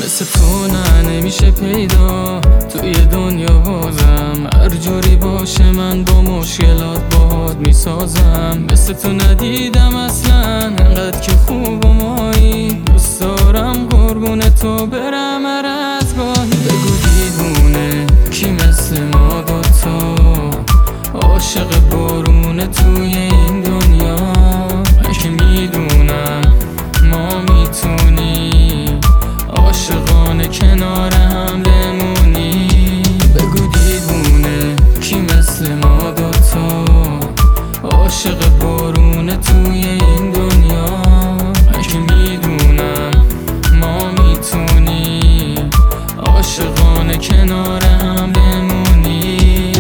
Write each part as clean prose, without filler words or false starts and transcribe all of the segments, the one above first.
مثل تو نمیشه پیدا توی دنیا بازم. هر جوری باشه من با مشکلات باهات میسازم. مثل تو ندیدم اصلا انقدر که خوب و مایی. دوست دارم قربون تو برم هر از گاهی. بگو دیوونه کی مثل ما دوتا عاشق بارون توی این دنیا. من که میدونم ما میتونیم عاشقانه کنار هم بمونی. بگو دیوونه کی مثل ما دوتا عاشق بارون توی این دنیا. من که میدونم ما میتونیم عاشقانه کنار هم بمونی.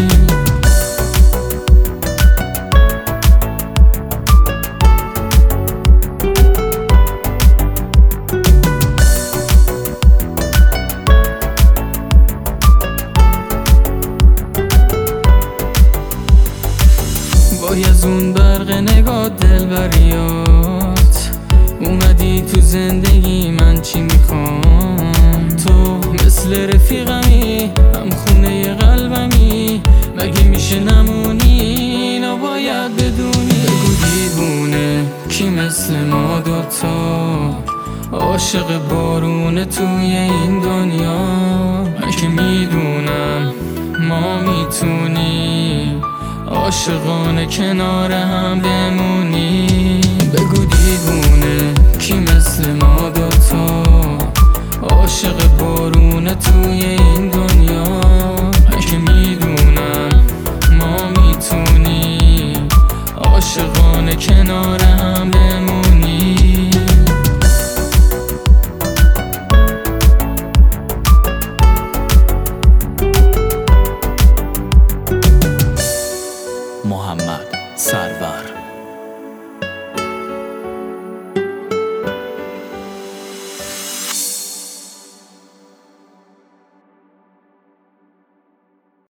از اون برق نگاه دلبریات اومدی تو زندگی من چی میخوام. تو مثل رفیقمی هم خونه قلبمی. مگه میشه نمونی اینو باید بدونی. بگو دیوونه کی مثل ما دوتا عاشق بارون توی این دنیا. من که میدونم ما میتونیم عاشقانه کنار هم بمونی. بگو دیوونه کی مثل ما دوتا عاشق بارون توی این دنیا. من که میدونم ما میتونیم عاشقانه کنار هم بمونی.